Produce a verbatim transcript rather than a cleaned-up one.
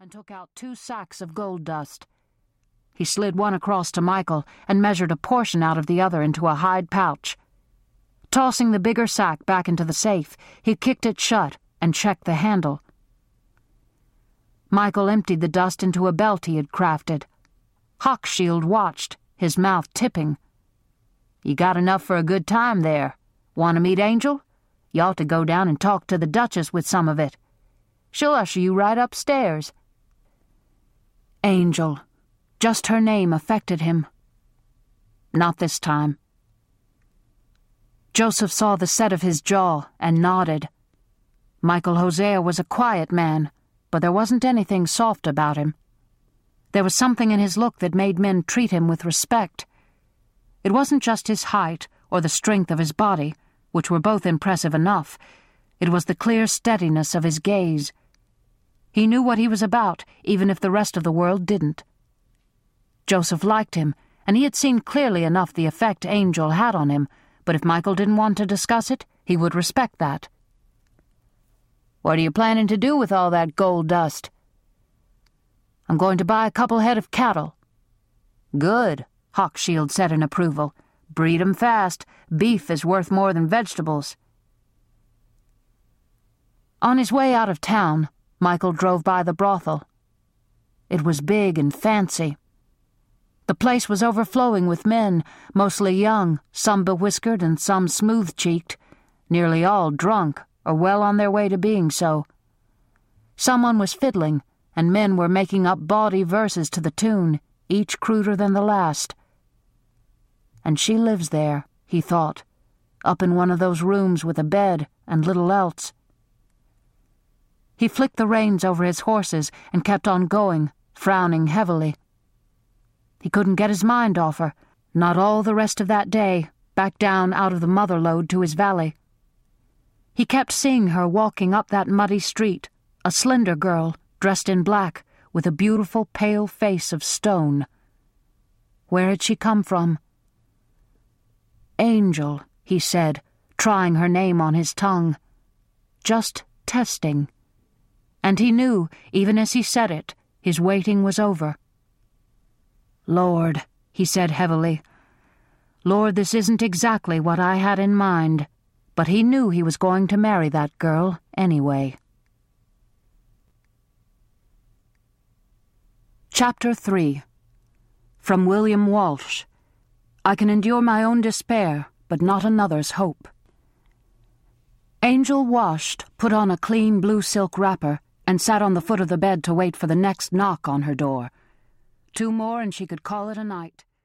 and took out two sacks of gold dust. He slid one across to Michael and measured a portion out of the other into a hide pouch. Tossing the bigger sack back into the safe, he kicked it shut and checked the handle. Michael emptied the dust into a belt he had crafted. Hawkshield watched, his mouth tipping. "You got enough for a good time there. Want to meet Angel? You ought to go down and talk to the Duchess with some of it. She'll usher you right upstairs." Angel. Just her name affected him. Not this time. Joseph saw the set of his jaw and nodded. Michael Hosea was a quiet man, but there wasn't anything soft about him. There was something in his look that made men treat him with respect. It wasn't just his height or the strength of his body, which were both impressive enough. It was the clear steadiness of his gaze. He knew what he was about, even if the rest of the world didn't. Joseph liked him, and he had seen clearly enough the effect Angel had on him, but if Michael didn't want to discuss it, he would respect that. "What are you planning to do with all that gold dust?" "I'm going to buy a couple head of cattle." "Good," Hawkshield said in approval. "Breed 'em fast. Beef is worth more than vegetables." On his way out of town, Michael drove by the brothel. It was big and fancy. The place was overflowing with men, mostly young, some bewhiskered and some smooth-cheeked, nearly all drunk or well on their way to being so. Someone was fiddling, and men were making up bawdy verses to the tune, each cruder than the last. And she lives there, he thought, up in one of those rooms with a bed and little else. He flicked the reins over his horses and kept on going, frowning heavily. He couldn't get his mind off her, not all the rest of that day, back down out of the mother lode to his valley. He kept seeing her walking up that muddy street, a slender girl, dressed in black, with a beautiful pale face of stone. Where had she come from? Angel, he said, trying her name on his tongue. Just testing. And he knew, even as he said it, his waiting was over. "Lord," he said heavily, "Lord, this isn't exactly what I had in mind," but he knew he was going to marry that girl anyway. Chapter three. From William Walsh. I can endure my own despair, but not another's hope. Angel washed, put on a clean blue silk wrapper, and sat on the foot of the bed to wait for the next knock on her door. Two more and she could call it a night.